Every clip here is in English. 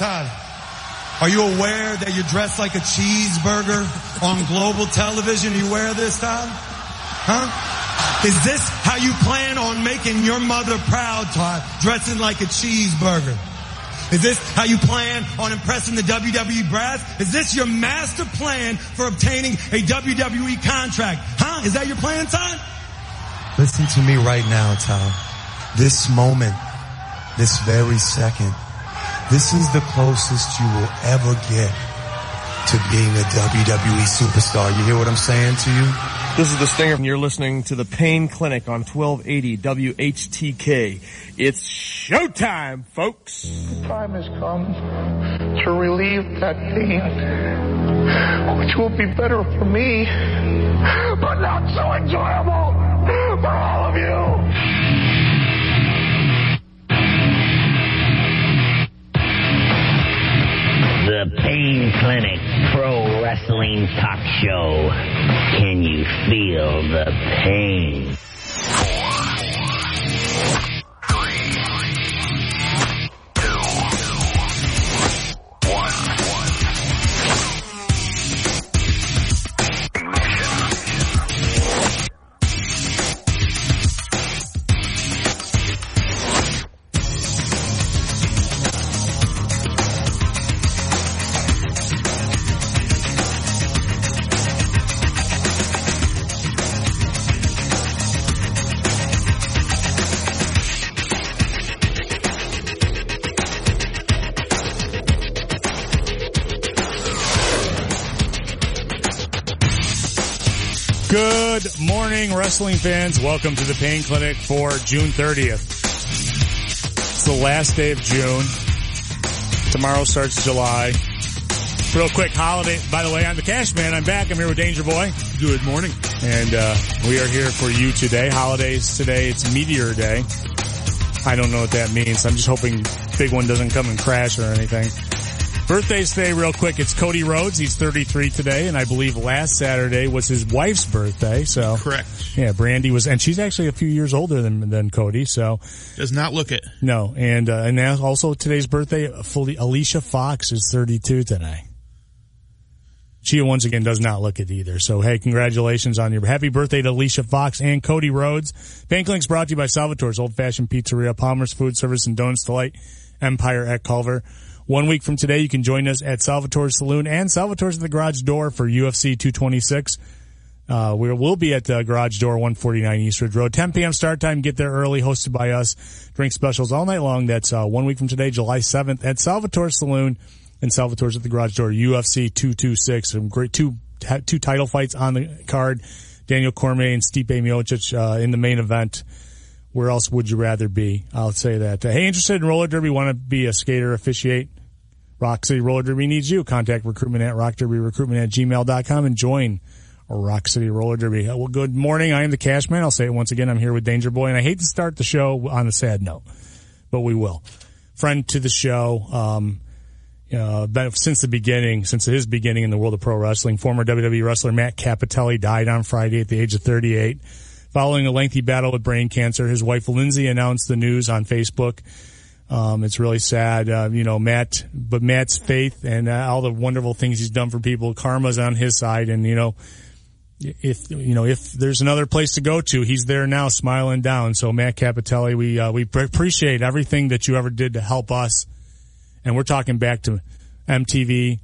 Todd, are you aware that you're dressed like a cheeseburger on global television? You wear this, Todd? Huh? Is this how you plan on making your mother proud, Todd? Dressing like a cheeseburger? Is this how you plan on impressing the WWE brass? Is this your master plan for obtaining a WWE contract? Huh? Is that your plan, Todd? Listen to me right now, Todd. This moment, this very second, this is the closest you will ever get to being a WWE superstar. You hear what I'm saying to you? This is the Stinger, and you're listening to the Pain Clinic on 1280 WHTK. It's showtime, folks. The time has come to relieve that pain, which will be better for me, but not so enjoyable for all of you. The Pain Clinic Pro Wrestling Talk Show. Can you feel the pain? 4, 3, 2, 1. Good morning, wrestling fans. Welcome to the Pain Clinic for June 30th. It's the last day of June. Tomorrow starts July. Real quick holiday. By the way, I'm the Cash Man. I'm back. I'm here with Danger Boy. Good morning. And we are here for you today. Holidays today. It's Meteor Day. I don't know what that means. I'm just hoping big one doesn't come and crash or anything. Birthdays today, real quick. It's Cody Rhodes. He's 33 today, and I believe last Saturday was his wife's birthday. So correct. Yeah, Brandy was, and she's actually a few years older than Cody. So does not look it. No, and also today's birthday, Alicia Fox is 32 today. She once again does not look it either. So hey, congratulations on your happy birthday to Alicia Fox and Cody Rhodes. Pain Clinic's brought to you by Salvatore's Old Fashioned Pizzeria, Palmer's Food Service and Donuts Delight, Empire at Culver. 1 week from today, you can join us at Salvatore's Saloon and Salvatore's at the Garage Door for UFC 226. We'll be at the Garage Door, 149 Eastridge Road. 10 p.m. start time. Get there early. Hosted by us. Drink specials all night long. That's 1 week from today, July 7th, at Salvatore's Saloon and Salvatore's at the Garage Door. UFC 226. Some great two title fights on the card. Daniel Cormier and Stipe Miocic in the main event. Where else would you rather be? I'll say that. Hey, interested in roller derby? Want to be a skater, officiate? Rock City Roller Derby needs you. Contact recruitment at rockderbyrecruitment@gmail.com and join Rock City Roller Derby. Well, good morning. I am the Cash Man. I'll say it once again. I'm here with Danger Boy, and I hate to start the show on a sad note, but we will. Friend to the show, since his beginning in the world of pro wrestling, former WWE wrestler Matt Cappotelli died on Friday at the age of 38. Following a lengthy battle with brain cancer, his wife Lindsay announced the news on Facebook. It's really sad, Matt's faith and all the wonderful things he's done for people, karma's on his side. And, if there's another place to go to, he's there now smiling down. So Matt Cappotelli, we appreciate everything that you ever did to help us. And we're talking back to MTV,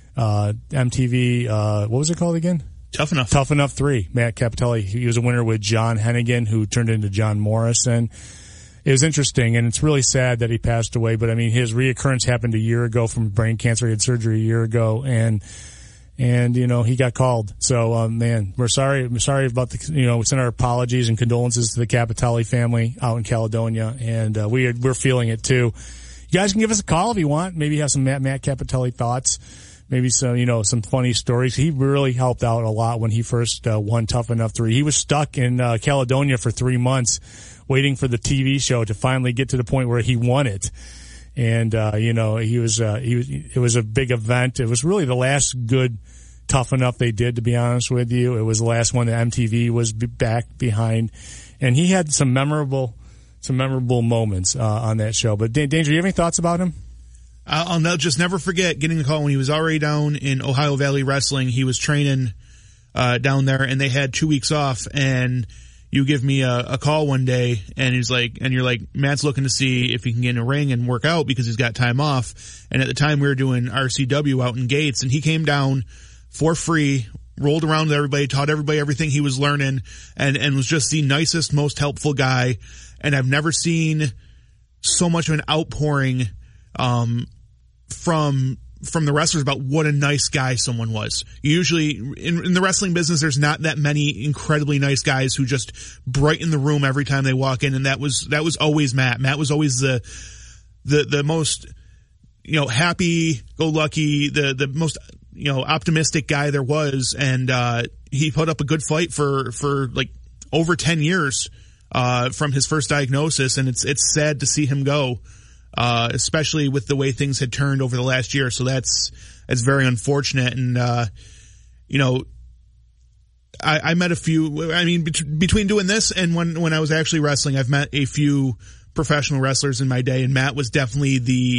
what was it called again? Tough Enough. Tough Enough 3. Matt Cappotelli, he was a winner with John Hennigan, who turned into John Morrison. It was interesting, and it's really sad that he passed away, but I mean, his reoccurrence happened a year ago from brain cancer. He had surgery a year ago, and he got called. So, we're sorry about we send our apologies and condolences to the Cappotelli family out in Caledonia, and we're feeling it too. You guys can give us a call if you want. Maybe have some Matt Cappotelli thoughts. Maybe some funny stories. He really helped out a lot when he first won Tough Enough 3. He was stuck in Caledonia for 3 months waiting for the TV show to finally get to the point where he won it. And, it was a big event. It was really the last good Tough Enough they did, to be honest with you. It was the last one that MTV was back behind. And he had some memorable moments on that show. But Danger, you have any thoughts about him? I'll just never forget getting the call when he was already down in Ohio Valley Wrestling. He was training down there, and they had 2 weeks off, and you give me a call one day, and you're like, Matt's looking to see if he can get in a ring and work out because he's got time off. And at the time we were doing RCW out in Gates, and he came down for free, rolled around with everybody, taught everybody everything he was learning, and was just the nicest, most helpful guy. And I've never seen so much of an outpouring from the wrestlers about what a nice guy someone was. Usually in the wrestling business, there's not that many incredibly nice guys who just brighten the room every time they walk in. And that was always Matt. Matt was always the most, happy go lucky, the most, optimistic guy there was. And, he put up a good fight for like over 10 years, from his first diagnosis. And it's sad to see him go. Especially with the way things had turned over the last year. So that's very unfortunate. And, I met a few, between doing this and when I was actually wrestling, I've met a few professional wrestlers in my day, and Matt was definitely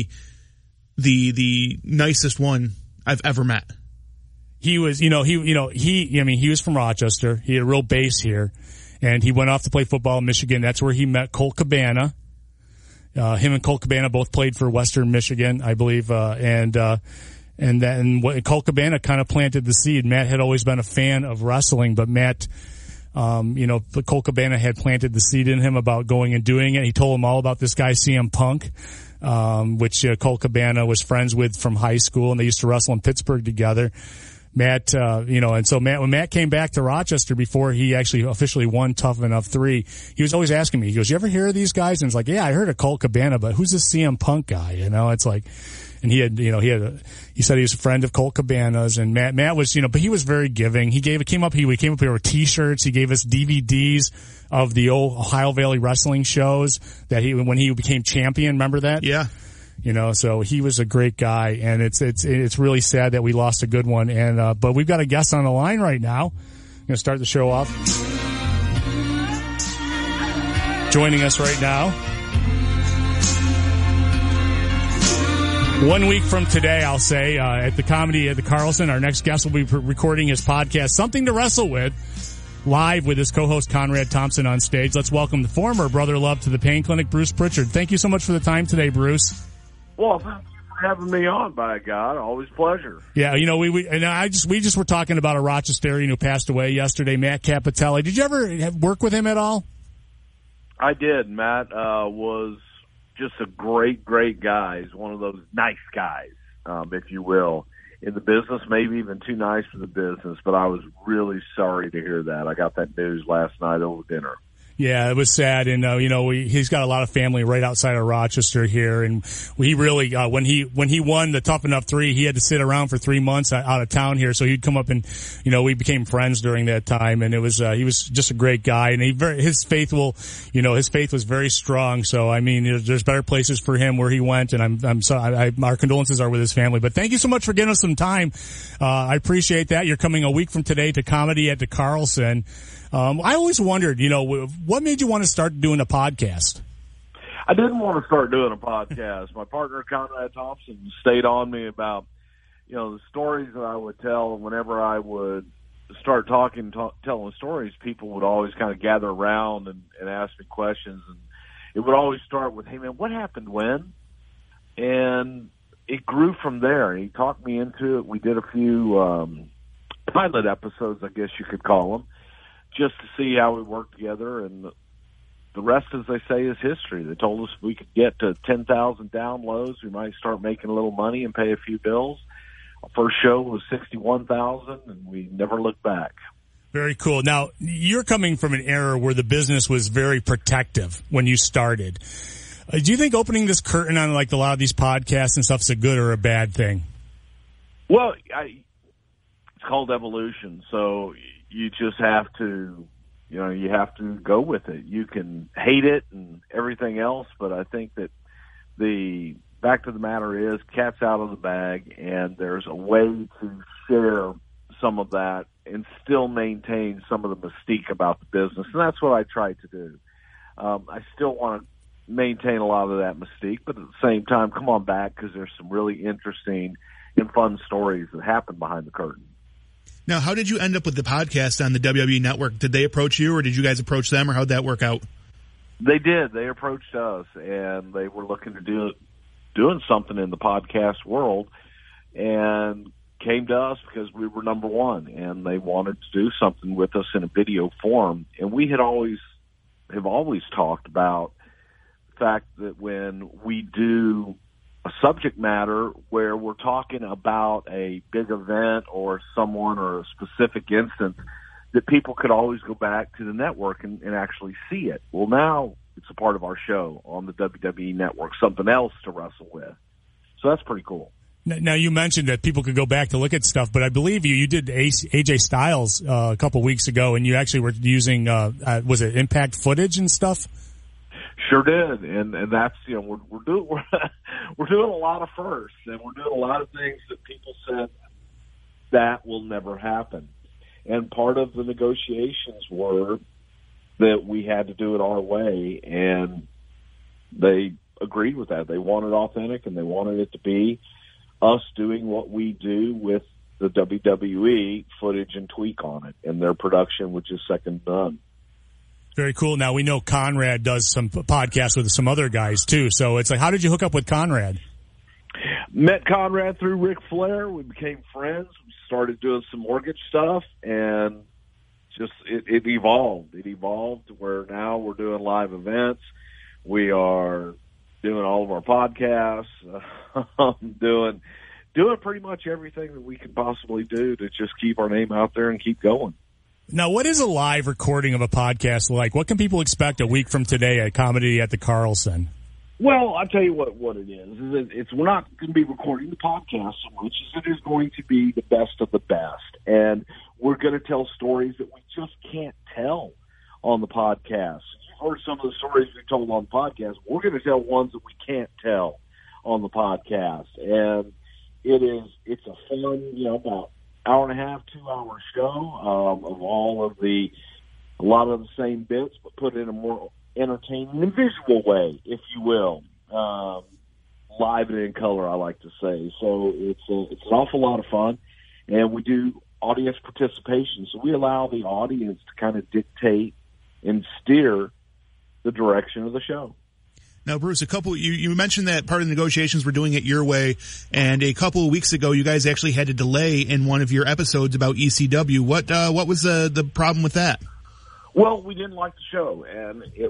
the nicest one I've ever met. He was, he was from Rochester. He had a real base here, and he went off to play football in Michigan. That's where he met Colt Cabana. Him and Colt Cabana both played for Western Michigan, I believe, and then Colt Cabana kind of planted the seed. Matt had always been a fan of wrestling, but Matt, Colt Cabana had planted the seed in him about going and doing it. He told him all about this guy, CM Punk, which Colt Cabana was friends with from high school, and they used to wrestle in Pittsburgh together. Matt, and so when Matt came back to Rochester before he actually officially won Tough Enough 3, he was always asking me, he goes, you ever hear of these guys? And it's like, yeah, I heard of Colt Cabana, but who's this CM Punk guy? It's like, and he said he was a friend of Colt Cabana's, and Matt was, but he was very giving. He came up here with t-shirts. He gave us DVDs of the old Ohio Valley wrestling shows that when he became champion. Remember that? Yeah. So he was a great guy, and it's really sad that we lost a good one. And but we've got a guest on the line right now. I'm gonna start the show off. Joining us right now, 1 week from today, I'll say, at the Comedy at the Carlson, our next guest will be recording his podcast, Something to Wrestle With, live with his co-host Conrad Thompson on stage. Let's welcome the former Brother Love to the Pain Clinic, Bruce Pritchard. Thank you so much for the time today, Bruce. Well, thank you for having me on, by God. Always a pleasure. Yeah, we just were talking about a Rochesterian who passed away yesterday, Matt Capitelli. Did you ever work with him at all? I did. Matt was just a great, great guy. He's one of those nice guys, if you will, in the business, maybe even too nice for the business. But I was really sorry to hear that. I got that news last night over dinner. Yeah, it was sad, and he's got a lot of family right outside of Rochester here, and he really when he won the Tough Enough 3, he had to sit around for 3 months out of town here, so he'd come up and we became friends during that time, and it was he was just a great guy, and his faith was very strong. So there's better places for him where he went, and I'm sorry, our condolences are with his family. But thank you so much for giving us some time. I appreciate that. You're coming a week from today to Comedy at the Carlson. I always wondered, what made you want to start doing a podcast? I didn't want to start doing a podcast. My partner, Conrad Thompson, stayed on me about, the stories that I would tell. Whenever I would start telling stories, people would always kind of gather around and ask me questions. And it would always start with, hey, man, what happened when? And it grew from there. He talked me into it. We did a few pilot episodes, I guess you could call them, just to see how we work together, and the rest, as they say, is history. They told us if we could get to 10,000 downloads, we might start making a little money and pay a few bills. Our first show was 61,000, and we never looked back. Very cool. Now, you're coming from an era where the business was very protective when you started. Do you think opening this curtain on like a lot of these podcasts and stuff is a good or a bad thing? Well, it's called evolution, so you just have to, you have to go with it. You can hate it and everything else, but I think that the fact of the matter is cat's out of the bag, and there's a way to share some of that and still maintain some of the mystique about the business, and that's what I try to do. I still want to maintain a lot of that mystique, but at the same time, come on back because there's some really interesting and fun stories that happen behind the curtain. Now, how did you end up with the podcast on the WWE Network? Did they approach you, or did you guys approach them, or how'd that work out? They did. They approached us, and they were looking to doing something in the podcast world, and came to us because we were number one, and they wanted to do something with us in a video form. And we have always talked about the fact that when we do a subject matter where we're talking about a big event or someone or a specific instance, that people could always go back to the network and actually see it. Well, now it's a part of our show on the WWE Network, something else to wrestle with. So that's pretty cool. Now, you mentioned that people could go back to look at stuff, but I believe you did AJ Styles a couple weeks ago, and you actually were using, was it Impact footage and stuff? Sure did, and that's, you know, we're doing a lot of firsts, and we're doing a lot of things that people said that will never happen. And part of the negotiations were that we had to do it our way, and they agreed with that. They wanted authentic, and they wanted it to be us doing what we do with the WWE footage and tweak on it, and their production, which is second to none. Very cool. Now, we know Conrad does some podcasts with some other guys, too. So it's like, how did you hook up with Conrad? Met Conrad through Ric Flair. We became friends. We started doing some mortgage stuff, and just it evolved. It evolved to where now we're doing live events. We are doing all of our podcasts, doing pretty much everything that we could possibly do to just keep our name out there and keep going. Now, what is a live recording of a podcast like? What can people expect a week from today at Comedy at the Carlson? Well, I'll tell you what it is. We're not going to be recording the podcast so much as it is going to be the best of the best. And we're going to tell stories that we just can't tell on the podcast. You've heard some of the stories we told on the podcast. We're going to tell ones that we can't tell on the podcast. And it's a fun, about hour and a half, 2 hour show of a lot of the same bits, but put in a more entertaining and visual way, if you will. Live and in color, I like to say. So it's an awful lot of fun, and we do audience participation. So we allow the audience to kind of dictate and steer the direction of the show. Now, Bruce, you mentioned that part of the negotiations were doing it your way, and a couple of weeks ago, you guys actually had a delay in one of your episodes about ECW. What was the problem with that? Well, we didn't like the show, and it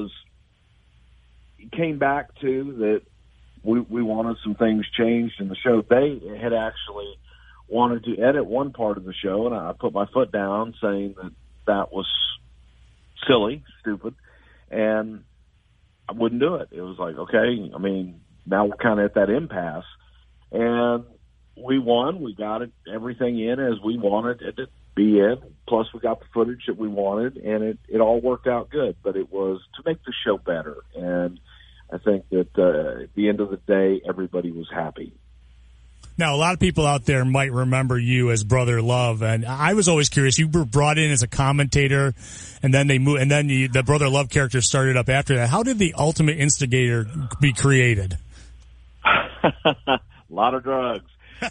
came back to that we wanted some things changed in the show. They had actually wanted to edit one part of the show, and I put my foot down saying that was silly, stupid, and I wouldn't do it. It was like, okay, now we're kind of at that impasse. And we won. We got everything in as we wanted it to be in. Plus, we got the footage that we wanted, and it all worked out good. But it was to make the show better. And I think that at the end of the day, everybody was happy. Now, a lot of people out there might remember you as Brother Love, and I was always curious. You were brought in as a commentator, and then the Brother Love character started up after that. How did the Ultimate Instigator be created? A lot of drugs,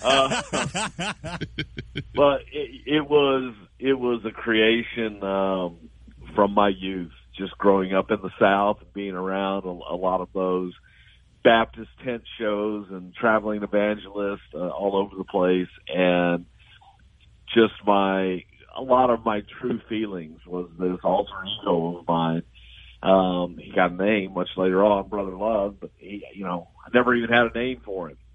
but it was a creation from my youth, just growing up in the South and being around a lot of those Baptist tent shows and traveling evangelist all over the place, and just a lot of my true feelings was this alter ego of mine. He got a name much later on, Brother Love, but I never even had a name for him.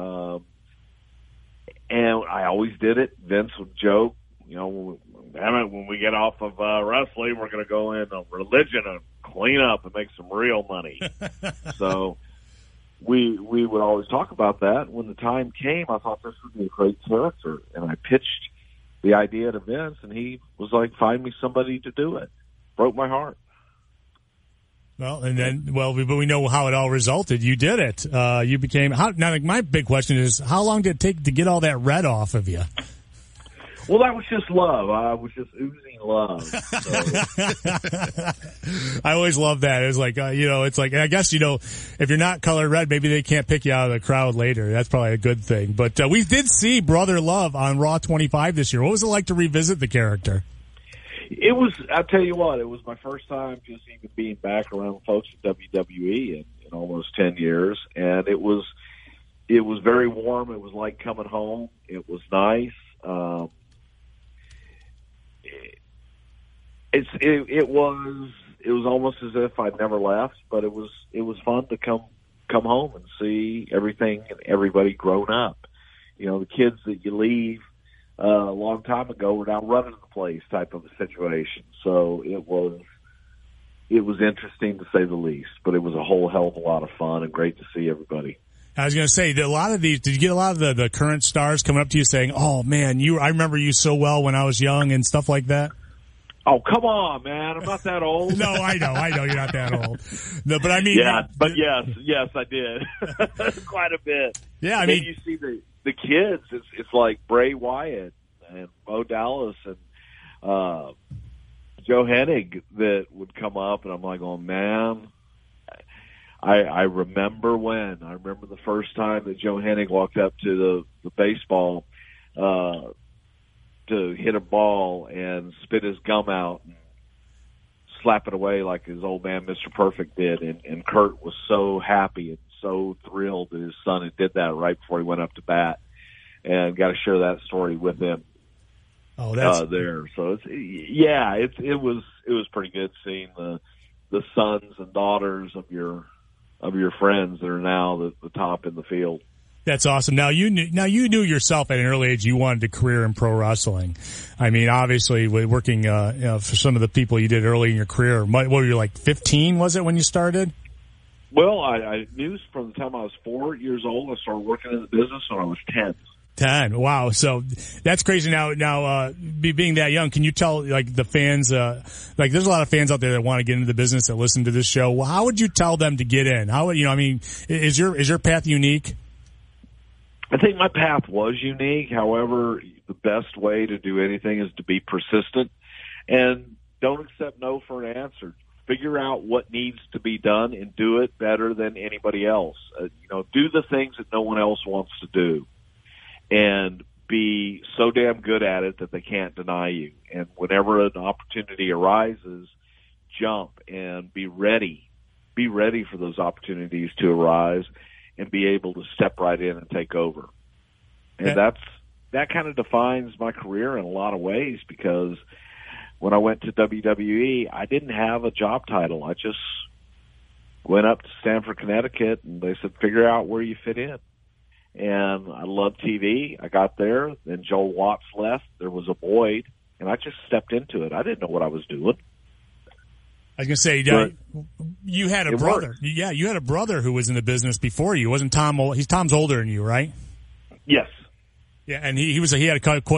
And I always did it. Vince would joke, when we get off of wrestling, we're going to go into religion and clean up and make some real money. So we would always talk about that. When the time came, I thought this would be a great character, and I pitched the idea to Vince, and he was like, find me somebody to do it. Broke my heart. Well, but we know how it all resulted. You did it. You became, my big question is, how long did it take to get all that red off of you? Well, that was just love. I was just oozing love. So. I always love that. It's like, it's like, I guess, if you're not colored red, maybe they can't pick you out of the crowd later. That's probably a good thing. But we did see Brother Love on Raw 25 this year. What was it like to revisit the character? It was, I'll tell you what, it was my first time just even being back around folks at WWE in almost 10 years. And it was very warm. It was like coming home. It was nice. It was almost as if I'd never left, but it was fun to come home and see everything and everybody grown up. The kids that you leave a long time ago were now running the place type of a situation. So it was interesting to say the least, but it was a whole hell of a lot of fun and great to see everybody. I was going to say, a lot of these, did you get a lot of the current stars coming up to you saying, oh man, I remember you so well when I was young and stuff like that? Oh, come on, man. I'm not that old. No, I know you're not that old. No, but I mean. Yeah, but yes, I did. Quite a bit. Yeah, I mean. You see the kids, it's like Bray Wyatt and Bo Dallas and, Joe Hennig that would come up and I'm like, oh man. I remember the first time that Joe Hennig walked up to the baseball, to hit a ball and spit his gum out and slap it away like his old man, Mr. Perfect did. And Kurt was so happy and so thrilled that his son had did that right before he went up to bat, and got to share that story with him. Oh, that's there. So it was pretty good seeing the sons and daughters of your friends that are now the top in the field. That's awesome. Now you knew yourself at an early age you wanted a career in pro wrestling. I mean, obviously working for some of the people you did early in your career. What were you, like 15? Was it when you started? Well, I knew from the time I was 4 years old. I started working in the business when I was 10. 10. Wow. So that's crazy. Now, being that young, can you tell, like, the fans, there's a lot of fans out there that want to get into the business that listen to this show. Well, how would you tell them to get in? Is your path unique? I think my path was unique. However, the best way to do anything is to be persistent and don't accept no for an answer. Figure out what needs to be done and do it better than anybody else. Do the things that no one else wants to do. And be so damn good at it that they can't deny you. And whenever an opportunity arises, jump and be ready. Be ready for those opportunities to arise and be able to step right in and take over. And that kind of defines my career in a lot of ways, because when I went to WWE, I didn't have a job title. I just went up to Stamford, Connecticut, and they said, figure out where you fit in. And I love TV. I got there. Then Joel Watts left. There was a void, and I just stepped into it. I didn't know what I was doing. I was going to say, you had a brother. Worked. Yeah, you had a brother who was in the business before you. Wasn't Tom? Tom's older than you, right? Yes. Yeah, and he had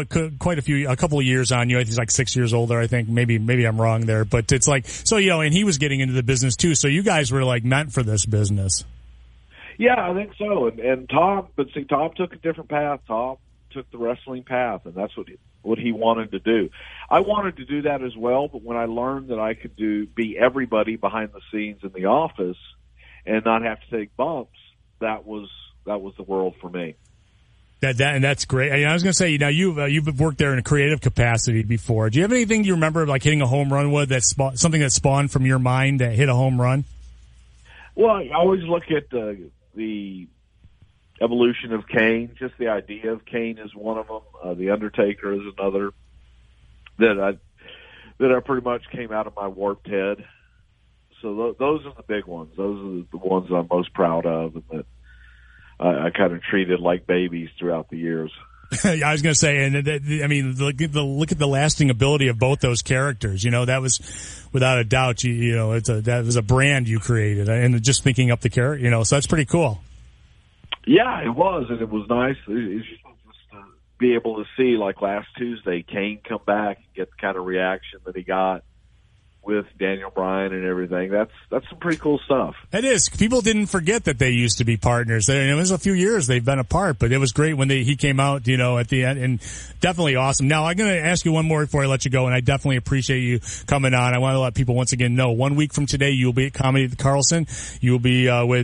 a couple of years on you. He's like 6 years older, I think. Maybe I'm wrong there, but it's like, so, and he was getting into the business too. So you guys were like meant for this business. Yeah, I think so. And Tom took a different path. Tom took the wrestling path, and that's what he wanted to do. I wanted to do that as well, but when I learned that I could be everybody behind the scenes in the office and not have to take bumps, that was the world for me. And that's great. I was going to say, you've worked there in a creative capacity before. Do you have anything you remember like hitting a home run with something that spawned from your mind that hit a home run? Well, I always look at the evolution of Kane. Just the idea of Kane is one of them. The Undertaker is another that I pretty much came out of my warped head. So those are the big ones. Those are the ones I'm most proud of, and that I kind of treated like babies throughout the years. I was going to say, and look at the lasting ability of both those characters. That was without a doubt. That was a brand you created, and just thinking up the character. So that's pretty cool. Yeah, it was, and it was nice. It's just to be able to see, like last Tuesday, Kane come back and get the kind of reaction that he got with Daniel Bryan and everything. That's some pretty cool stuff. It is. People didn't forget that they used to be partners. It was a few years they've been apart, but it was great when he came out, at the end, and definitely awesome. Now, I'm going to ask you one more before I let you go, and I definitely appreciate you coming on. I want to let people once again know 1 week from today you'll be at Comedy at the Carlson. You'll be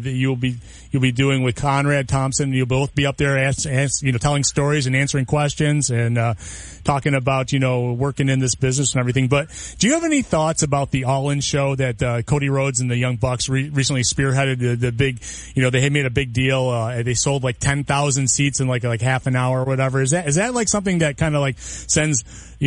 doing with Conrad Thompson. You'll both be up there telling stories and answering questions and talking about working in this business and everything. But do you have any thoughts about the All-In show that Cody Rhodes and the Young Bucks recently spearheaded? The big, they had made a big deal. They sold like 10,000 seats in like half an hour or whatever. Is that like something that kind of like sends,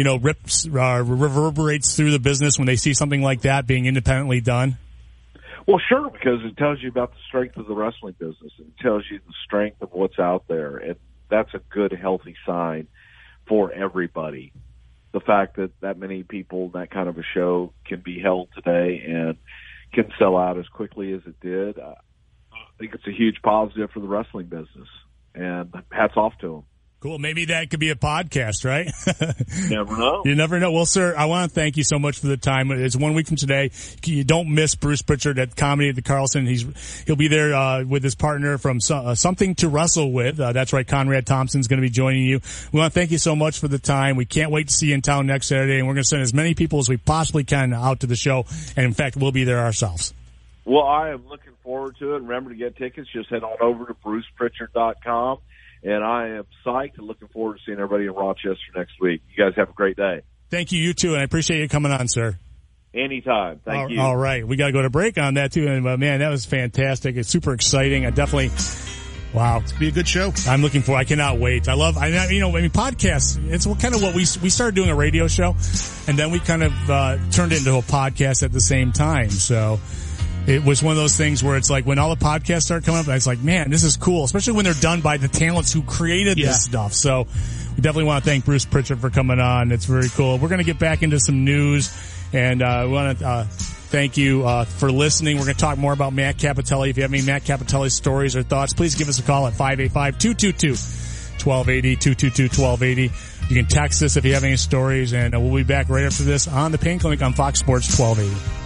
reverberates through the business when they see something like that being independently done? Well, sure, because it tells you about the strength of the wrestling business. It tells you the strength of what's out there, and that's a good, healthy sign for everybody. The fact that many people, that kind of a show can be held today and can sell out as quickly as it did, I think it's a huge positive for the wrestling business, and hats off to them. Cool. Maybe that could be a podcast, right? Never know. You never know. Well, sir, I want to thank you so much for the time. It's 1 week from today. You don't miss Bruce Pritchard at Comedy at the Carlson. He'll be there with his partner from Something to Wrestle With. That's right. Conrad Thompson's going to be joining you. We want to thank you so much for the time. We can't wait to see you in town next Saturday, and we're going to send as many people as we possibly can out to the show. And in fact, we'll be there ourselves. Well, I am looking forward to it. Remember to get tickets. Just head on over to BrucePritchard.com. And I am psyched and looking forward to seeing everybody in Rochester next week. You guys have a great day. Thank you. You too. And I appreciate you coming on, sir. Anytime. Thank you. All right. We got to go to break on that too. And man, that was fantastic. It's super exciting. Wow. It's be a good show. I'm looking for, I cannot wait. Podcasts, it's kind of what we started doing a radio show, and then we kind of, turned it into a podcast at the same time. So it was one of those things where it's like when all the podcasts start coming up, it's like, man, this is cool, especially when they're done by the talents who created this stuff. So we definitely want to thank Bruce Pritchard for coming on. It's very cool. We're going to get back into some news, and we want to thank you for listening. We're going to talk more about Matt Capitelli. If you have any Matt Capitelli stories or thoughts, please give us a call at 585-222-1280, 222-1280. You can text us if you have any stories, and we'll be back right after this on the Pain Clinic on Fox Sports 1280.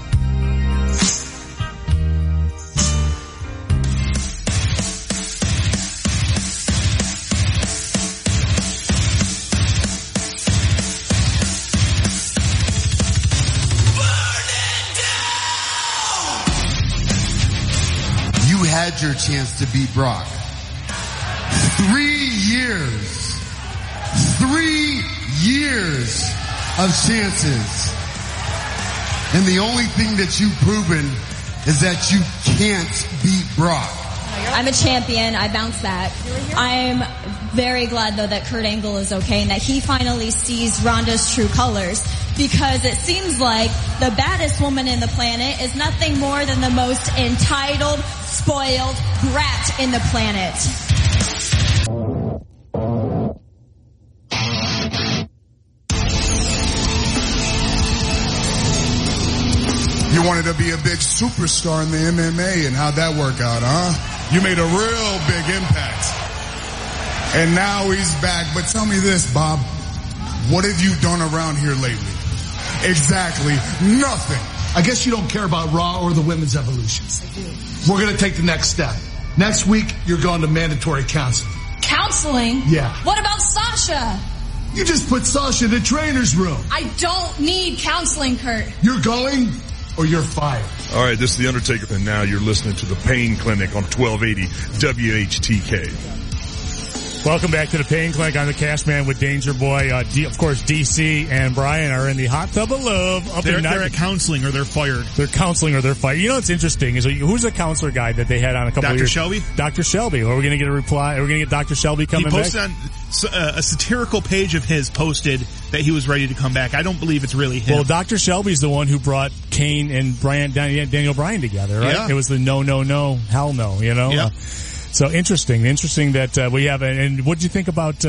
Had your chance to beat Brock. 3 years. 3 years of chances. And the only thing that you've proven is that you can't beat Brock. I'm a champion. I bounced that. I'm very glad, though, that Kurt Angle is okay and that he finally sees Ronda's true colors, because it seems like the baddest woman in the planet is nothing more than the most entitled, spoiled brat in the planet. You wanted to be a big superstar in the MMA, and how'd that work out, huh? You made a real big impact. And now he's back. But tell me this, Bob. What have you done around here lately? Exactly nothing. I guess you don't care about Raw or the women's evolution. Yes, I do. We're going to take the next step. Next week, you're going to mandatory counseling. Counseling? Yeah. What about Sasha? You just put Sasha in the trainer's room. I don't need counseling, Kurt. You're going or you're fired. All right, this is The Undertaker, and now you're listening to The Pain Clinic on 1280 WHTK. Welcome back to The Pain Clinic. I'm the cast man with Danger Boy. Of course, DC and Brian are in the hot tub of love. They're at counseling or they're fired. They're counseling or they're fired. You know what's interesting is who's the counselor guy that they had on a couple of years? Dr. Shelby? Dr. Shelby. Are we going to get a reply? Are we going to get Dr. Shelby coming back? He posted on a satirical page of his posted that he was ready to come back. I don't believe it's really him. Well, Dr. Shelby's the one who brought Kane and Daniel Bryan together, right? Yeah. It was the no, hell no, you know? Yeah. So interesting that we have. And what'd you think about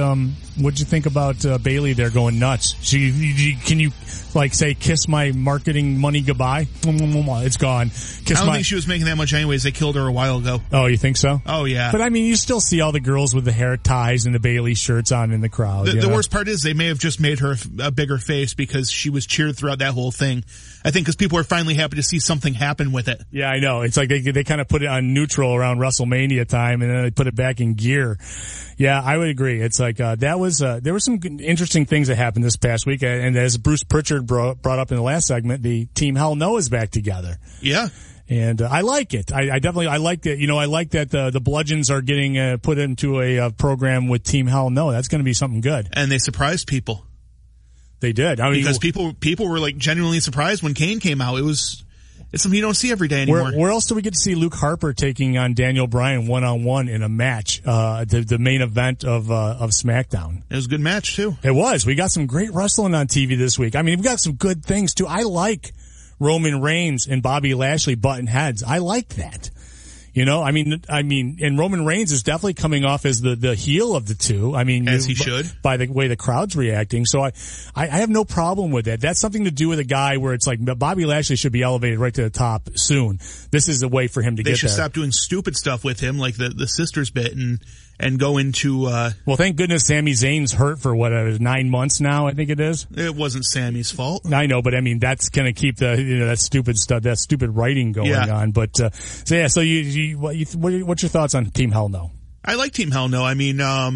Bailey there going nuts? Can you like say kiss my marketing money goodbye? It's gone. I don't think she was making that much anyways. They killed her a while ago. Oh, you think so? Oh yeah. But I mean, you still see all the girls with the hair ties and the Bailey shirts on in the crowd. The worst part is they may have just made her a bigger face because she was cheered throughout that whole thing. I think because people are finally happy to see something happen with it. Yeah, I know. It's like they kind of put it on neutral around WrestleMania time, and then they put it back in gear. Yeah, I would agree. It's like there were some interesting things that happened this past week, and as Bruce Pritchard brought up in the last segment, the Team Hell No is back together. Yeah. And I like it. I definitely like that. I like that the Bludgeons are getting put into a program with Team Hell No. That's going to be something good. And they surprised people. They did. I mean, because people were like genuinely surprised when Kane came out. It's something you don't see every day anymore. Where else do we get to see Luke Harper taking on Daniel Bryan one-on-one in a match? The main event of SmackDown. It was a good match too. It was. We got some great wrestling on TV this week. I mean, we got some good things too. I like Roman Reigns and Bobby Lashley butting heads. I like that. I mean, and Roman Reigns is definitely coming off as the heel of the two. I mean, as he should, by the way the crowd's reacting. So I have no problem with that. That's something to do with a guy where it's like Bobby Lashley should be elevated right to the top soon. This is a way for him to get there. They should stop doing stupid stuff with him, like the sisters bit, and go into. Well, thank goodness Sami Zayn's hurt for 9 months now. I think it is. It wasn't Sami's fault. I know, but I mean that's going to keep that stupid stuff, that stupid writing going on. But so yeah, so what's your thoughts on Team Hell No? I like Team Hell No. I mean,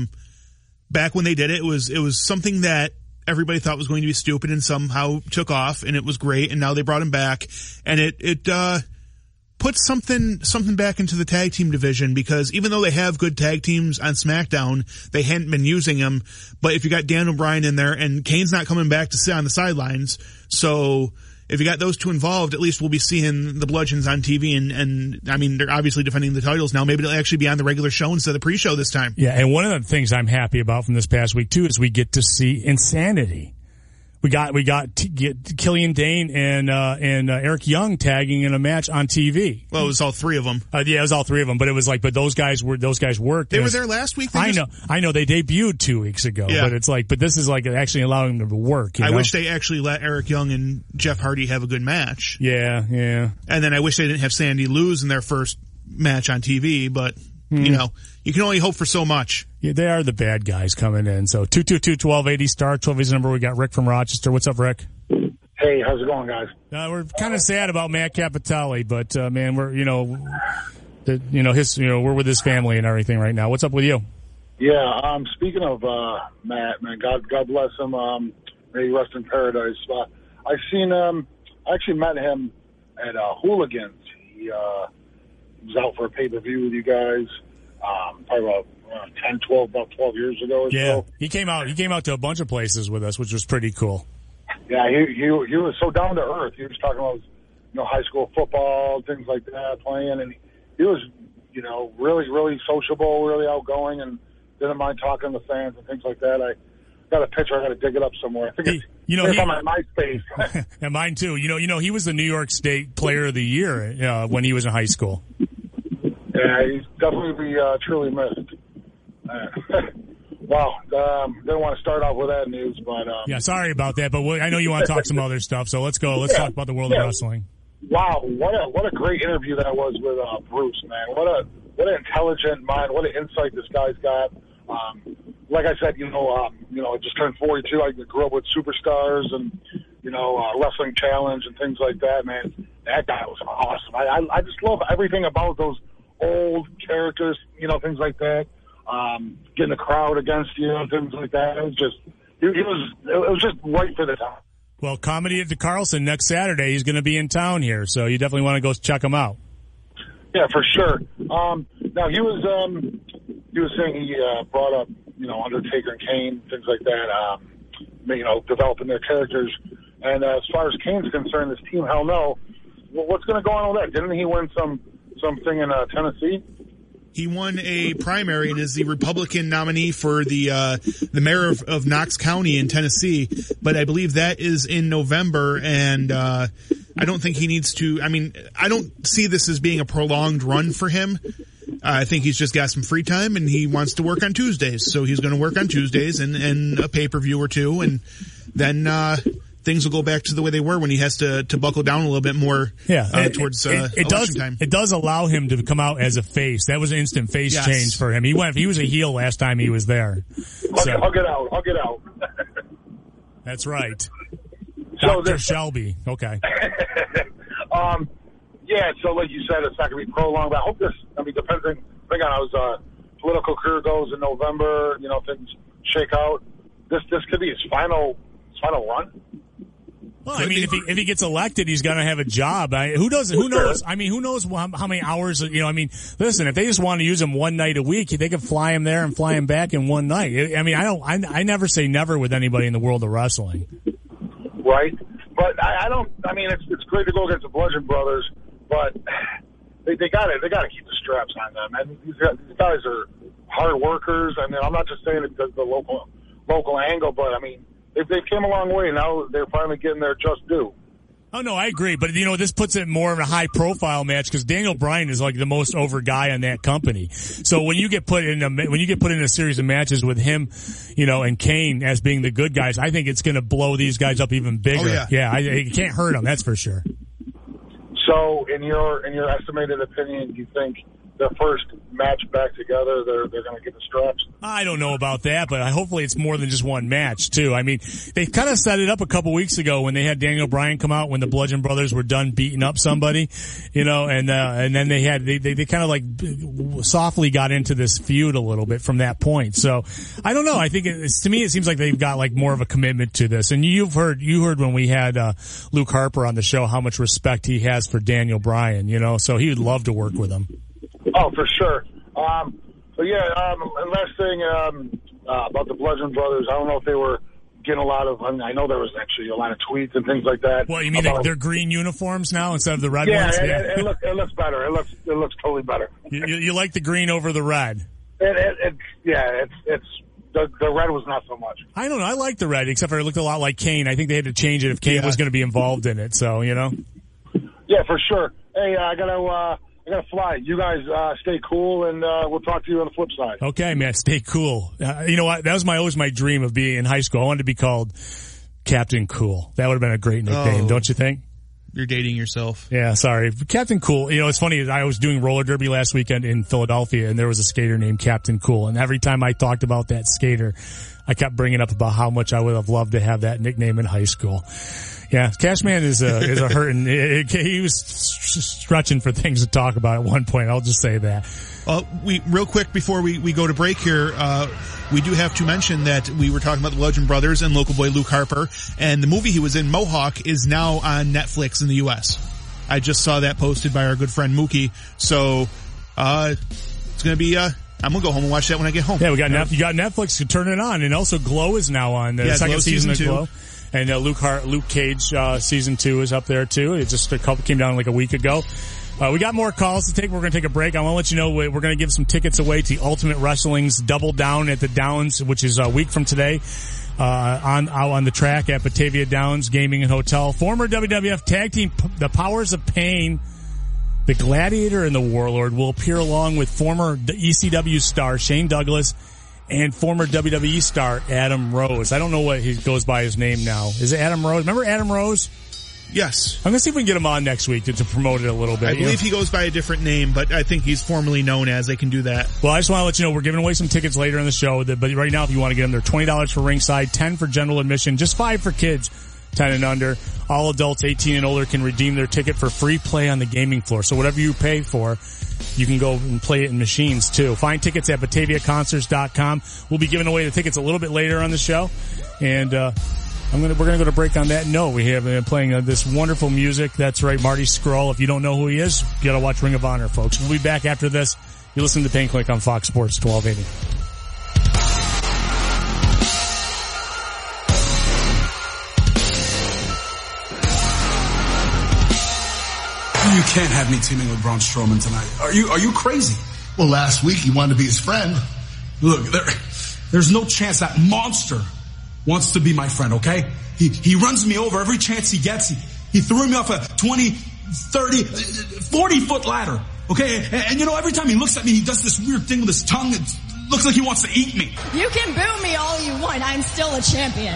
back when they did it, it was something that everybody thought was going to be stupid and somehow took off, and it was great. And now they brought him back, and it put something back into the tag team division, because even though they have good tag teams on SmackDown, they hadn't been using them. But if you got Daniel Bryan in there, and Kane's not coming back to sit on the sidelines, so if you got those two involved, at least we'll be seeing the Bludgeons on TV, and I mean, they're obviously defending the titles now. Maybe they'll actually be on the regular show instead of the pre-show this time. Yeah, and one of the things I'm happy about from this past week too is we get to see Insanity. We got Killian Dane and Eric Young tagging in a match on TV. Well, it was all three of them. Yeah, it was all three of them, but it was like, but those guys worked. They were there last week. I know. They debuted 2 weeks ago, but it's like, but this is like actually allowing them to work. I wish they actually let Eric Young and Jeff Hardy have a good match. Yeah. And then I wish they didn't have Sandy lose in their first match on TV, but you can only hope for so much. Yeah, they are the bad guys coming in. So 222-1280 star 12 is the number. We got Rick from Rochester. What's up, Rick? Hey, how's it going, guys? We're kind of sad about Matt Capitelli, but man, we're we're with his family and everything right now. What's up with you? Yeah, speaking of Matt, man, God bless him. May he rest in paradise. I actually met him at Hooligans. He was out for a pay-per-view with you guys, probably about 12 years ago or so. He came out to a bunch of places with us, which was pretty cool. Yeah, he was so down to earth. He was talking about high school football, things like that, playing, and he was really, really sociable, really outgoing, and didn't mind talking to fans and things like that. I got a picture. I got to dig it up somewhere. I think it's on my MySpace. And mine too. He was the New York State Player of the Year when he was in high school. Yeah, he's definitely truly missed. Wow, didn't want to start off with that news, but yeah, sorry about that. But I know you want to talk some other stuff, so let's go. Let's talk about the world of wrestling. Wow, what a great interview that was with Bruce, man. What an intelligent mind. What an insight this guy's got. Like I said, I just turned 42. I grew up with Superstars and Wrestling Challenge and things like that. Man, that guy was awesome. I just love everything about those old characters, things like that. Getting the crowd against you and things like that. It was just right for the time. Well, Comedy at the Carlson next Saturday. He's going to be in town here, so you definitely want to go check him out. Yeah, for sure. Now he was saying he brought up Undertaker and Kane, things like that. Developing their characters. And as far as Kane's concerned, this Team Hell No. What's going to go on with that? Didn't he win something in Tennessee? He won a primary and is the Republican nominee for the mayor of Knox County in Tennessee. But I believe that is in November, and I don't think he needs to. I mean, I don't see this as being a prolonged run for him. I think he's just got some free time and he wants to work on Tuesdays. So he's going to work on Tuesdays and a pay-per-view or two. And then, things will go back to the way they were when he has to buckle down a little bit more. Towards election time. It does allow him to come out as a face. That was an instant face change for him. He was a heel last time he was there. I'll get out. That's right. So Dr. Shelby. Okay. So like you said, it's not going to be prolonged. But I hope depending on how his political career goes in November, things shake out. This could be his final run. Well, I mean, if he gets elected, he's going to have a job. Who knows? I mean, who knows how many hours? Listen, if they just want to use him one night a week, they could fly him there and fly him back in one night. I mean, I never say never with anybody in the world of wrestling. Right, but I don't. I mean, it's great to go against the Bludgeon Brothers, but they got to keep the straps on them. And these guys are hard workers. I mean, I'm not just saying it because of the local angle, but I mean, if they came a long way, now they're finally getting their just due. Oh no, I agree, but this puts it more of a high profile match because Daniel Bryan is like the most over guy on that company. So when you get put in a series of matches with him, and Kane as being the good guys, I think it's going to blow these guys up even bigger. Oh, yeah. It can't hurt them, that's for sure. So in your estimated opinion, do you think their first match back together, they're going to get the straps? I don't know about that, but hopefully it's more than just one match too. I mean, they kind of set it up a couple weeks ago when they had Daniel Bryan come out when the Bludgeon Brothers were done beating up somebody, and then they kind of like softly got into this feud a little bit from that point. So I don't know. I think to me it seems like they've got like more of a commitment to this. And you heard when we had Luke Harper on the show how much respect he has for Daniel Bryan. So he would love to work with him. Oh, for sure. And last thing about the Bludgeon Brothers, I don't know if they were getting a lot of. I know there was actually a lot of tweets and things like that. Well, you mean they're green uniforms now instead of the red ones? Yeah, it looks better. It looks totally better. You like the green over the red? The red was not so much. I don't know. I like the red, except for it looked a lot like Kane. I think they had to change it if Kane was going to be involved in it. So Yeah, for sure. Hey, I gotta fly. You guys stay cool, and we'll talk to you on the flip side. Okay, man, stay cool. You know what? That was always my dream of being in high school. I wanted to be called Captain Cool. That would have been a great nickname, don't you think? You're dating yourself. Yeah, sorry. Captain Cool. It's funny. I was doing roller derby last weekend in Philadelphia, and there was a skater named Captain Cool. And every time I talked about that skater, I kept bringing up about how much I would have loved to have that nickname in high school. Yeah, Cashman is a hurting. He was stretching for things to talk about at one point. I'll just say that. Real quick before we go to break here, we do have to mention that we were talking about the Bludgeon Brothers and local boy Luke Harper, and the movie he was in, Mohawk, is now on Netflix in the U.S. I just saw that posted by our good friend Mookie. So, it's gonna be, I'm gonna go home and watch that when I get home. Yeah, you got Netflix to turn it on, and also Glow is now on the second season of Glow. And Luke Cage season 2 is up there too. It just came down like a week ago. We got more calls to take. We're going to take a break. I want to let you know we're going to give some tickets away to Ultimate Wrestling's Double Down at the Downs, which is a week from today, on the track at Batavia Downs Gaming and Hotel. Former WWF Tag Team, the Powers of Pain, the Gladiator and the Warlord will appear along with former ECW star Shane Douglas and former WWE star Adam Rose. I don't know what he goes by his name now. Is it Adam Rose? Remember Adam Rose? Yes. I'm going to see if we can get him on next week to promote it a little bit. I believe he goes by a different name, but I think he's formerly known as. They can do that. Well, I just want to let you know we're giving away some tickets later in the show, but right now if you want to get them, they're $20 for ringside, $10 for general admission, just $5 for kids 10 and under. All adults 18 and older can redeem their ticket for free play on the gaming floor. So whatever you pay for, you can go and play it in machines too. Find tickets at BataviaConcerts.com. We'll be giving away the tickets a little bit later on the show. And, we're gonna go to break on that note. We have been playing this wonderful music. That's right, Marty Scurll. If you don't know who he is, you gotta watch Ring of Honor, folks. We'll be back after this. You listen to Pain Clinic on Fox Sports 1280. You can't have me teaming with Braun Strowman tonight. Are you crazy? Well, last week he wanted to be his friend. Look, there's no chance that monster wants to be my friend, okay? He runs me over every chance he gets. He threw me off a 20, 30, 40-foot ladder. Okay? And you know, every time he looks at me, he does this weird thing with his tongue. It looks like he wants to eat me. You can boo me all you want. I'm still a champion.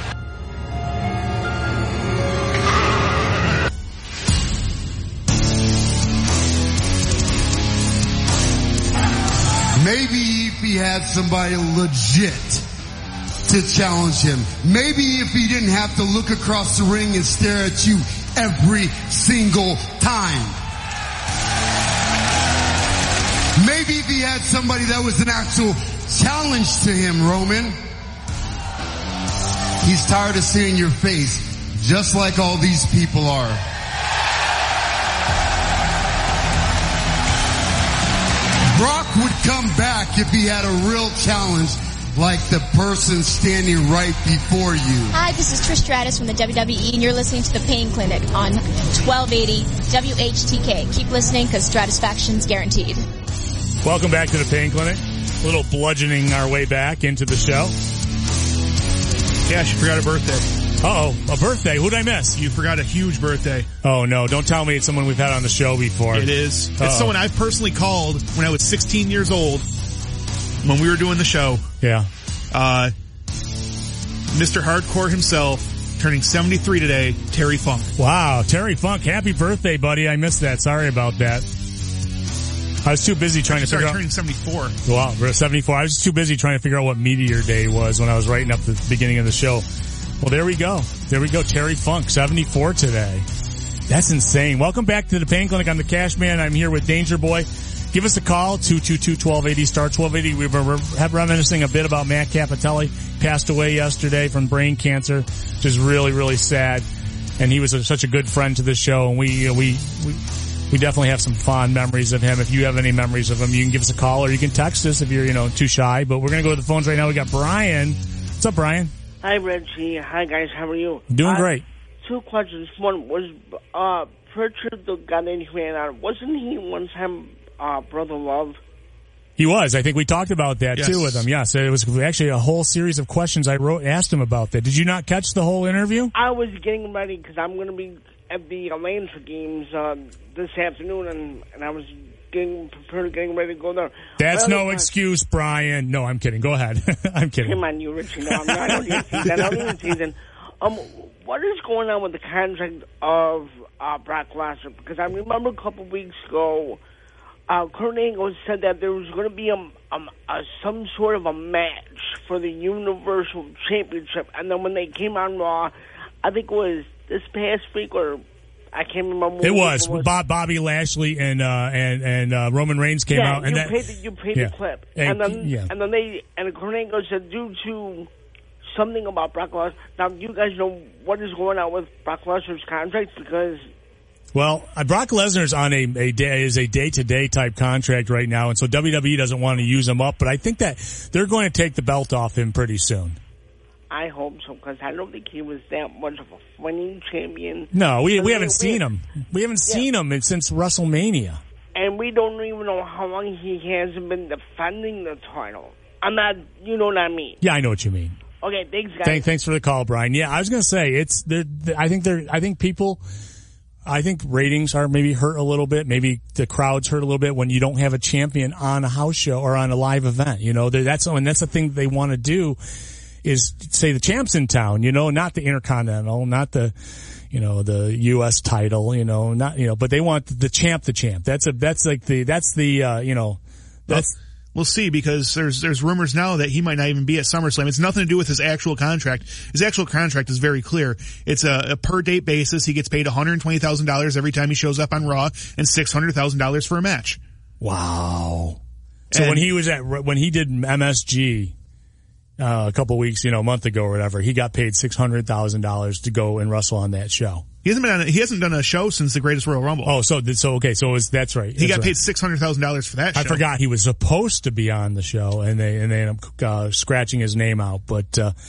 Maybe if he had somebody legit to challenge him. Maybe if he didn't have to look across the ring and stare at you every single time. Maybe if he had somebody that was an actual challenge to him, Roman. He's tired of seeing your face, just like all these people are. Brock would come back if he had a real challenge like the person standing right before you. Hi, this is Trish Stratus from the WWE, and you're listening to The Pain Clinic on 1280 WHTK. Keep listening because Stratisfaction's guaranteed. Welcome back to The Pain Clinic. A little bludgeoning our way back into the show. Yeah, she forgot a birthday. Uh-oh, a birthday. Who'd I miss? You forgot a huge birthday. Oh, no. Don't tell me it's someone we've had on the show before. It is. It's someone I personally called when I was 16 years old when we were doing the show. Yeah. Mr. Hardcore himself, turning 73 today, Terry Funk. Wow, Terry Funk. Happy birthday, buddy. I missed that. Sorry about that. I was too busy trying to figure out... turning 74. Wow, 74. I was just too busy trying to figure out what Meteor Day was when I was writing up the beginning of the show. Well, there we go. There we go. Terry Funk, 74 today. That's insane. Welcome back to the Pain Clinic. I'm the Cash Man. I'm here with Danger Boy. Give us a call, 222-1280, star 1280. We were reminiscing a bit about Matt Capitelli. Passed away yesterday from brain cancer, which is really, really sad. And he was such a good friend to the show. And we definitely have some fond memories of him. If you have any memories of him, you can give us a call or you can text us if you're, too shy. But we're going to go to the phones right now. We got Brian. What's up, Brian? Hi, Reggie. Hi, guys. How are you? Doing great. Two questions. One was, Pritchard, the guy that he ran out, wasn't he one time Brother Love? He was. I think we talked about that too with him. Yes, it was actually a whole series of questions I asked him about that. Did you not catch the whole interview? I was getting ready because I'm going to be at the Atlanta games this afternoon, and I was getting ready to go there. That's no excuse, Brian. No, I'm kidding. Go ahead. I'm kidding. Come on, you Richie. No, I'm not. I don't even season. What is going on with the contract of Brock Lesnar? Because I remember a couple weeks ago, Kurt Angle said that there was going to be some sort of a match for the Universal Championship, and then when they came on Raw, I think it was this past week or I can't remember. It was Bobby Lashley and Roman Reigns came out, and you played the clip, and then Kurt Angle said due to something about Brock Lesnar. Now, you guys know what is going on with Brock Lesnar's contract because. Well, Brock Lesnar's on a day-to-day type contract right now, and so WWE doesn't want to use him up. But I think that they're going to take the belt off him pretty soon. I hope so, because I don't think he was that much of a winning champion. No, we haven't seen him. We haven't seen him since WrestleMania. And we don't even know how long he hasn't been defending the title. I'm not, you know what I mean? Yeah, I know what you mean. Okay, thanks, guys. Thanks for the call, Brian. Yeah, I was going to say I think ratings are maybe hurt a little bit. Maybe the crowds hurt a little bit when you don't have a champion on a house show or on a live event. That's the thing they want to do is say the champ's in town, not the Intercontinental, not the U.S. title, but they want the champ. We'll see, because there's rumors now that he might not even be at SummerSlam. It's nothing to do with his actual contract. His actual contract is very clear. It's a per date basis. He gets paid $120,000 every time he shows up on Raw and $600,000 for a match. Wow. So when he did MSG a couple weeks, a month ago or whatever, he got paid $600,000 to go and wrestle on that show. He hasn't done a show since the Greatest Royal Rumble. Oh, that's right. He got paid $600,000 for that show. I forgot he was supposed to be on the show, and they ended up scratching his name out. But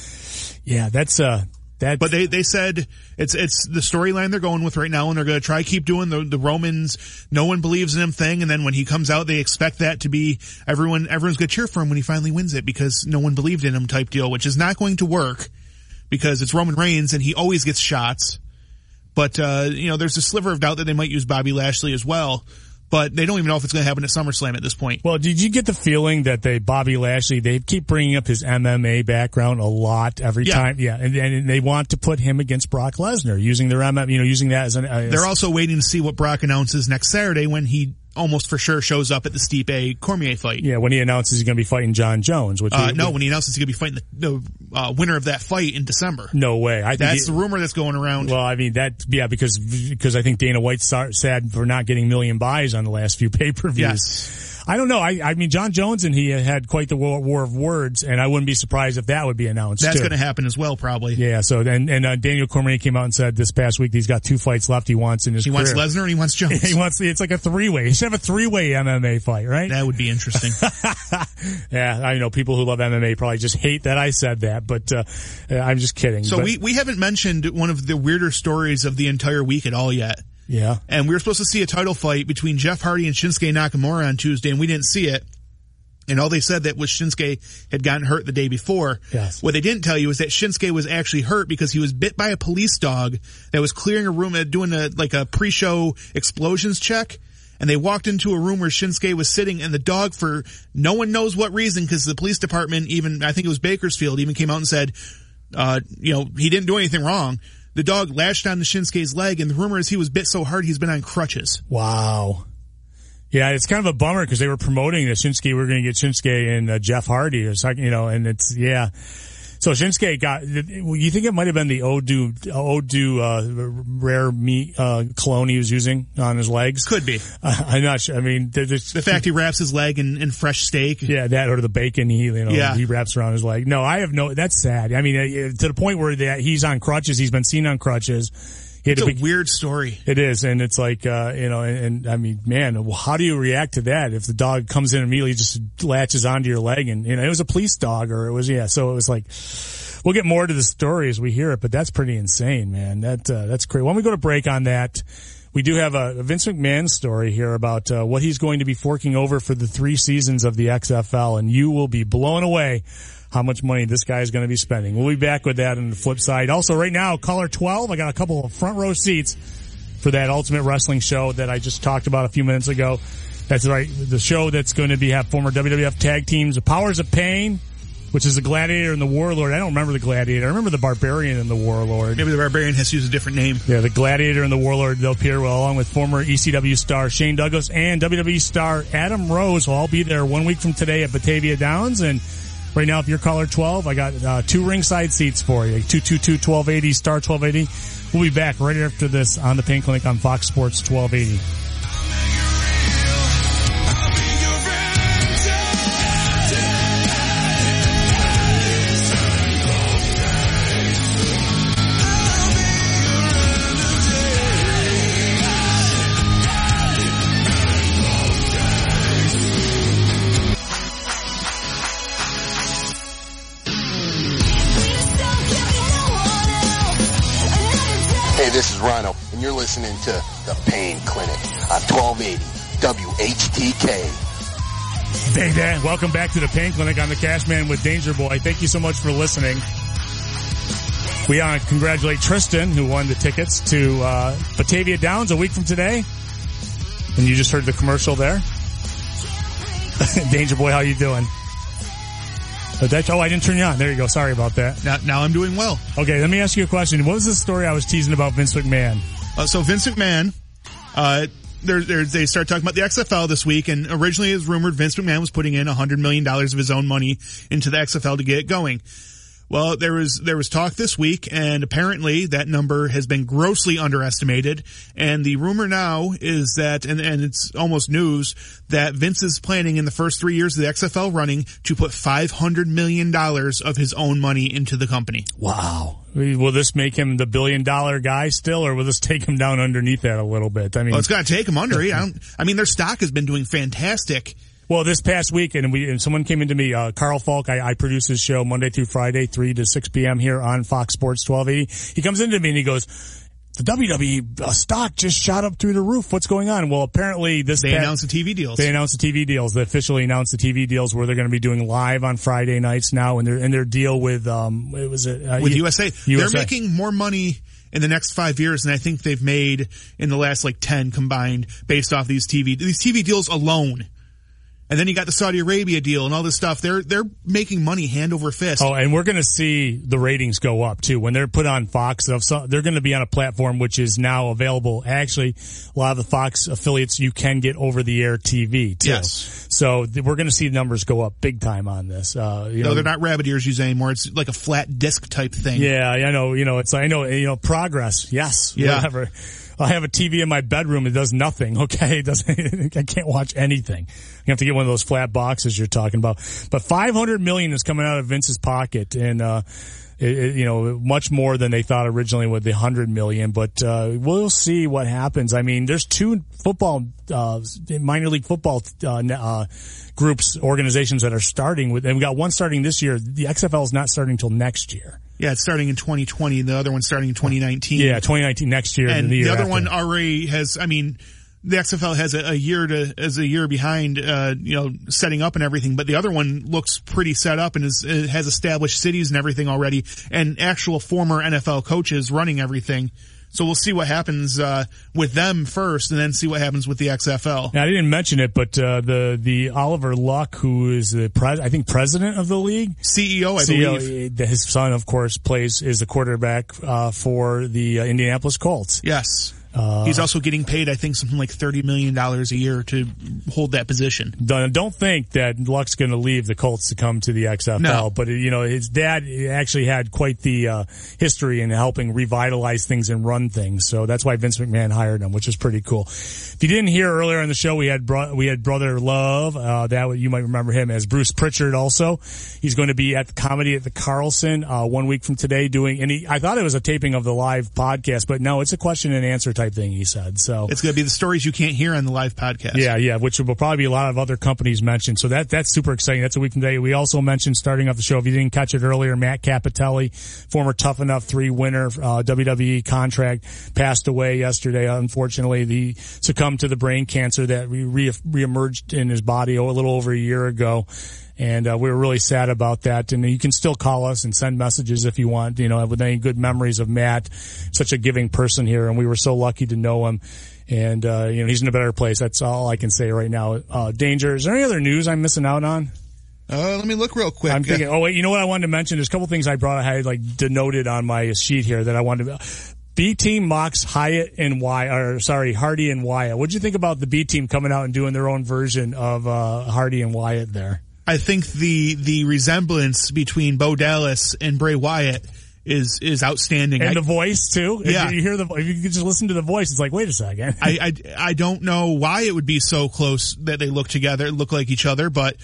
But they said it's the storyline they're going with right now, and they're going to try to keep doing the Romans, no one believes in him thing, and then when he comes out, they expect that to be everyone's going to cheer for him when he finally wins it because no one believed in him type deal, which is not going to work because it's Roman Reigns and he always gets shots. But, there's a sliver of doubt that they might use Bobby Lashley as well. but they don't even know if it's going to happen at SummerSlam at this point. Well, did you get the feeling that Bobby Lashley, they keep bringing up his MMA background a lot every time? Yeah, and they want to put him against Brock Lesnar using their using that as an... They're also waiting to see what Brock announces next Saturday when he almost for sure shows up at the Stipe Cormier fight. Yeah, when he announces he's going to be fighting John Jones. When he announces he's going to be fighting the winner of that fight in December. No way. That's the rumor that's going around. Well, I mean, because I think Dana White's sad for not getting million buys on the last few pay-per-views. Yes. I don't know. I mean, John Jones and he had quite the war of words, and I wouldn't be surprised if that would be announced. That's going to happen as well, probably. Yeah. So Daniel Cormier came out and said this past week he's got 2 fights left he wants in his career. He wants Lesnar and he wants Jones. It's like a 3-way. He should have a 3-way MMA fight, right? That would be interesting. Yeah, I know people who love MMA probably just hate that I said that, but I'm just kidding. So we haven't mentioned one of the weirder stories of the entire week at all yet. Yeah. And we were supposed to see a title fight between Jeff Hardy and Shinsuke Nakamura on Tuesday, and we didn't see it. And all they said that was Shinsuke had gotten hurt the day before. Yes. What they didn't tell you is that Shinsuke was actually hurt because he was bit by a police dog that was clearing a room, doing a pre-show explosions check. And they walked into a room where Shinsuke was sitting, and the dog, for no one knows what reason, because the police department, even, I think it was Bakersfield, even came out and said, he didn't do anything wrong. The dog lashed onto Shinsuke's leg, and the rumor is he was bit so hard he's been on crutches. Wow. Yeah, it's kind of a bummer because they were promoting that Shinsuke, we're going to get Shinsuke and Jeff Hardy, and it's, yeah. So Shinsuke you think it might have been the Odu rare meat cologne he was using on his legs? Could be. I'm not sure. I mean, the fact he wraps his leg in fresh steak. Yeah, that or the bacon he wraps around his leg. No, that's sad. I mean, to the point where he's on crutches. He's been seen on crutches. It's a weird story. It is, and it's like, and I mean, man, how do you react to that if the dog comes in and immediately just latches onto your leg and, it was a police dog so it was like, we'll get more to the story as we hear it, but that's pretty insane, man. That's crazy. When we go to break on that, we do have a Vince McMahon story here about what he's going to be forking over for the 3 seasons of the XFL, and you will be blown away how much money this guy is going to be spending. We'll be back with that on the flip side. Also, right now, caller 12, I got a couple of front row seats for that Ultimate Wrestling show that I just talked about a few minutes ago. That's right, the show that's going to have former WWF tag teams, the Powers of Pain, which is the Gladiator and the Warlord. I don't remember the Gladiator. I remember the Barbarian and the Warlord. Maybe the Barbarian has to use a different name. Yeah, the Gladiator and the Warlord, they'll appear along with former ECW star Shane Douglas and WWE star Adam Rose will all be there 1 week from today at Batavia Downs. And right now, if you're caller 12, I got 2 ringside seats for you. 222-1280, star 1280. We'll be back right after this on the Pain Clinic on Fox Sports 1280. This is Rhino, and you're listening to The Pain Clinic on 1280 WHTK. Hey, Dan. Welcome back to The Pain Clinic. I'm the Cashman with Danger Boy. Thank you so much for listening. We want to congratulate Tristan, who won the tickets to Batavia Downs a week from today. And you just heard the commercial there. Danger Boy, how you doing? I didn't turn you on. There you go. Sorry about that. Now I'm doing well. Okay, let me ask you a question. What was the story I was teasing about Vince McMahon? So Vince McMahon, they start talking about the XFL this week, and originally it was rumored Vince McMahon was putting in $100 million of his own money into the XFL to get it going. Well, there was talk this week, and apparently that number has been grossly underestimated. And the rumor now is that, and it's almost news, that Vince is planning in the first 3 years of the XFL running to put $500 million of his own money into the company. Wow. Will this make him the $1 billion guy still, or will this take him down underneath that a little bit? I mean, well, it's got to take him under it. Their stock has been doing fantastic. Well, this past week, and someone came into me, Carl Falk, I produce his show Monday through Friday, 3 to 6 p.m. here on Fox Sports 1280. He comes into me and he goes, the WWE stock just shot up through the roof. What's going on? Well, apparently they announced the TV deals. They announced the TV deals. They officially announced the TV deals where they're going to be doing live on Friday nights now, and their deal with USA. They're making more money in the next 5 years than I think they've made in the last 10 combined based off these TV deals alone. And then you got the Saudi Arabia deal and all this stuff. They're making money hand over fist. Oh, and we're going to see the ratings go up too when they're put on Fox. They're going to be on a platform which is now available. Actually, a lot of the Fox affiliates you can get over-the-air TV too. Yes. So we're going to see numbers go up big time on this. No, they're not rabbit ears used anymore. It's like a flat disc type thing. Yeah, I know. Progress. Yes. Yeah. Whatever. I have a TV in my bedroom. It does nothing. Okay. I can't watch anything. You have to get one of those flat boxes you're talking about. But $500 million is coming out of Vince's pocket, and much more than they thought originally with the $100 million. But we'll see what happens. I mean, there's two minor league football organizations that are starting with, and we got one starting this year. The XFL is not starting until next year. Yeah, it's starting in 2020. The other one's starting in 2019. Yeah, 2019 next year. And the other after. one already has, the XFL has a year behind, setting up and everything, but the other one looks pretty set up and has established cities and everything already, and actual former NFL coaches running everything. So we'll see what happens with them first, and then see what happens with the XFL. Now, I didn't mention it, but the Oliver Luck, who is the president of the league, CEO, I believe. His son, of course, is the quarterback for the Indianapolis Colts. Yes. He's also getting paid, I think, something like $30 million a year to hold that position. Don't think that Luck's going to leave the Colts to come to the XFL. No. But, his dad actually had quite the history in helping revitalize things and run things. So that's why Vince McMahon hired him, which is pretty cool. If you didn't hear earlier in the show, we had Brother Love. That you might remember him as Bruce Pritchard also. He's going to be at the Comedy at the Carlson 1 week from today I thought it was a taping of the live podcast, but no, it's a question and answer type thing, he said. So it's going to be the stories you can't hear on the live podcast. Yeah, which will probably be a lot of other companies mentioned. So that's super exciting. That's a week from today. We also mentioned, starting off the show, if you didn't catch it earlier, Matt Capitelli, former Tough Enough 3 winner, WWE contract, passed away yesterday. Unfortunately, he succumbed to the brain cancer that reemerged in his body a little over a year ago. And we were really sad about that. And you can still call us and send messages if you want, with any good memories of Matt, such a giving person here. And we were so lucky to know him. And, he's in a better place. That's all I can say right now. Danger, is there any other news I'm missing out on? Let me look real quick. I'm thinking, you know what I wanted to mention? There's a couple things I had denoted on my sheet here that I wanted to. B team mocks Hardy and Wyatt. What'd you think about the B team coming out and doing their own version of Hardy and Wyatt there? I think the resemblance between Bo Dallas and Bray Wyatt is outstanding. And the voice too. Yeah. If you could just listen to the voice, it's like, wait a second. I don't know why it would be so close that they look like each other, but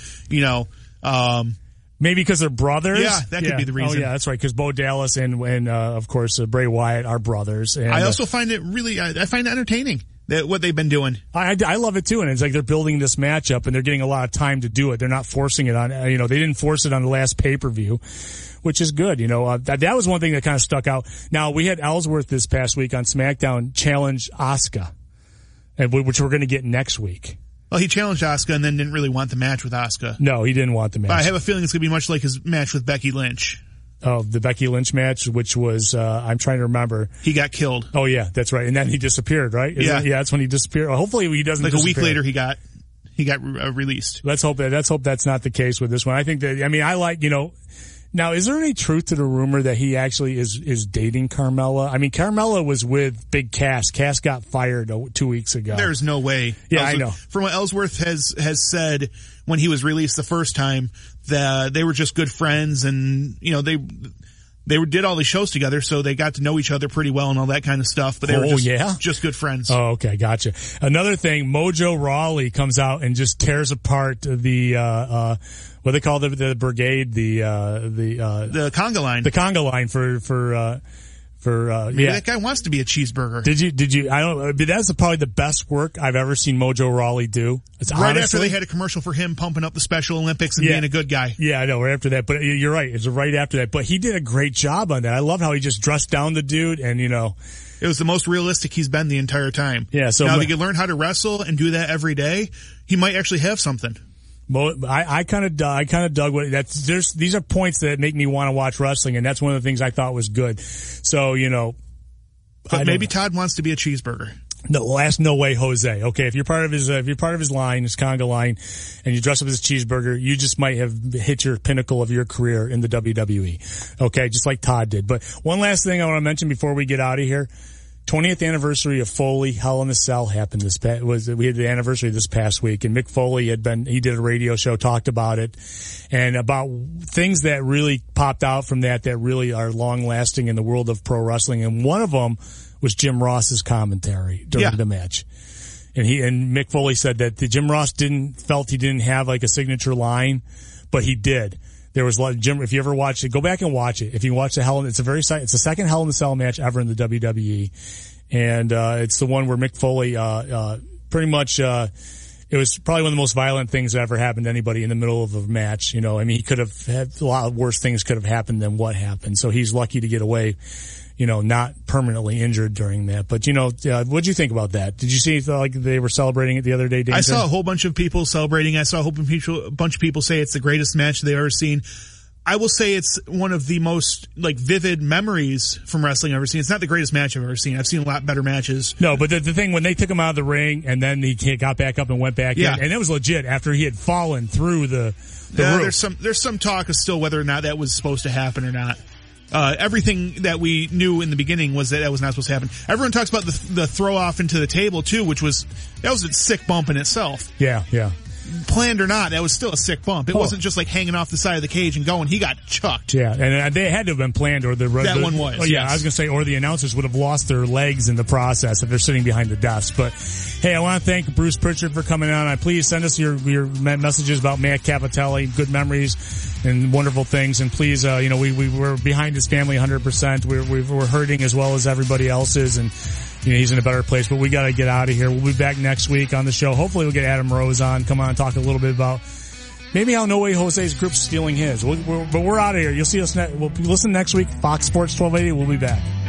maybe because they're brothers. Yeah, that could be the reason. Oh yeah, that's right. Because Bo Dallas and of course Bray Wyatt are brothers. And I also find it I find it entertaining. What they've been doing. I love it too, and it's like they're building this matchup and they're getting a lot of time to do it. They're not forcing it on, they didn't force it on the last pay-per-view, which is good. That was one thing that kind of stuck out. Now, we had Ellsworth this past week on SmackDown challenge Asuka, which we're going to get next week. Well, he challenged Asuka and then didn't really want the match with Asuka. No, he didn't want the match. But I have a feeling it's going to be much like his match with Becky Lynch. Oh, the Becky Lynch match, which was, I'm trying to remember. He got killed. Oh yeah, that's right. And then he disappeared, right? Yeah, that's when he disappeared. Well, hopefully he doesn't disappear. A week later he got released. Let's hope that's not the case with this one. I think that, I like, now is there any truth to the rumor that he actually is dating Carmella? Carmella was with Big Cass. Cass got fired 2 weeks ago. There's no way. Yeah, I know. From what Ellsworth has said when he was released the first time, that they were just good friends, and they did all the shows together, so they got to know each other pretty well and all that kind of stuff. But they were just good friends. Oh, okay, gotcha. Another thing, Mojo Rawley comes out and just tears apart the what they call the brigade, the conga line, the conga line for maybe that guy wants to be a cheeseburger. Did you? I don't know. But that's probably the best work I've ever seen Mojo Rawley do. It's right after they had a commercial for him pumping up the Special Olympics and being a good guy. Yeah, I know. Right after that, but you're right. It's right after that. But he did a great job on that. I love how he just dressed down the dude, and it was the most realistic he's been the entire time. Yeah. So now if he could learn how to wrestle and do that every day, he might actually have something. I kind of dug what these are points that make me want to watch wrestling, and that's one of the things I thought was good. So, But maybe Todd wants to be a cheeseburger. No, well, ask No Way Jose. Okay, if you're part of his line, his conga line, and you dress up as a cheeseburger, you just might have hit your pinnacle of your career in the WWE. Okay, just like Todd did. But one last thing I want to mention before we get out of here. 20th anniversary of Foley, Hell in a Cell happened we had the anniversary this past week, and Mick Foley he did a radio show, talked about it, and about things that really popped out from that really are long lasting in the world of pro wrestling. And one of them was Jim Ross's commentary during the match. And Mick Foley said that Jim Ross felt he didn't have like a signature line, but he did. There was Jim. If you ever watched it, go back and watch it. If you watch it's the second Hell in a Cell match ever in the WWE, and it's the one where Mick Foley pretty much it was probably one of the most violent things that ever happened to anybody in the middle of a match. He could have had a lot of worse things could have happened than what happened. So he's lucky to get away, not permanently injured during that. But, what'd you think about that? Did you see like they were celebrating it the other day, Dayton? I saw a whole bunch of people celebrating. I saw a bunch of people say it's the greatest match they've ever seen. I will say it's one of the most vivid memories from wrestling I've ever seen. It's not the greatest match I've ever seen. I've seen a lot better matches. No, but the thing when they took him out of the ring and then he got back up and went back in, and it was legit after he had fallen through the roof. There's some talk of still whether or not that was supposed to happen or not. Everything that we knew in the beginning was that was not supposed to happen. Everyone talks about the throw off into the table too, that was a sick bump in itself. Yeah. Planned or not, that was still a sick bump. It wasn't just like hanging off the side of the cage and going. He got chucked. Yeah, and they had to have been planned, or one was. Oh, yeah, yes. I was gonna say, or the announcers would have lost their legs in the process if they're sitting behind the desk. But hey, I want to thank Bruce Pritchard for coming on. Please send us your messages about Matt Cappotelli, good memories and wonderful things. And please, we're behind his family 100%. We're hurting as well as everybody else is, and he's in a better place, but we got to get out of here. We'll be back next week on the show. Hopefully we'll get Adam Rose on, come on and talk a little bit about maybe how No Way Jose's group's stealing his. But we're out of here. You'll see us we'll listen next week, Fox Sports 1280. We'll be back.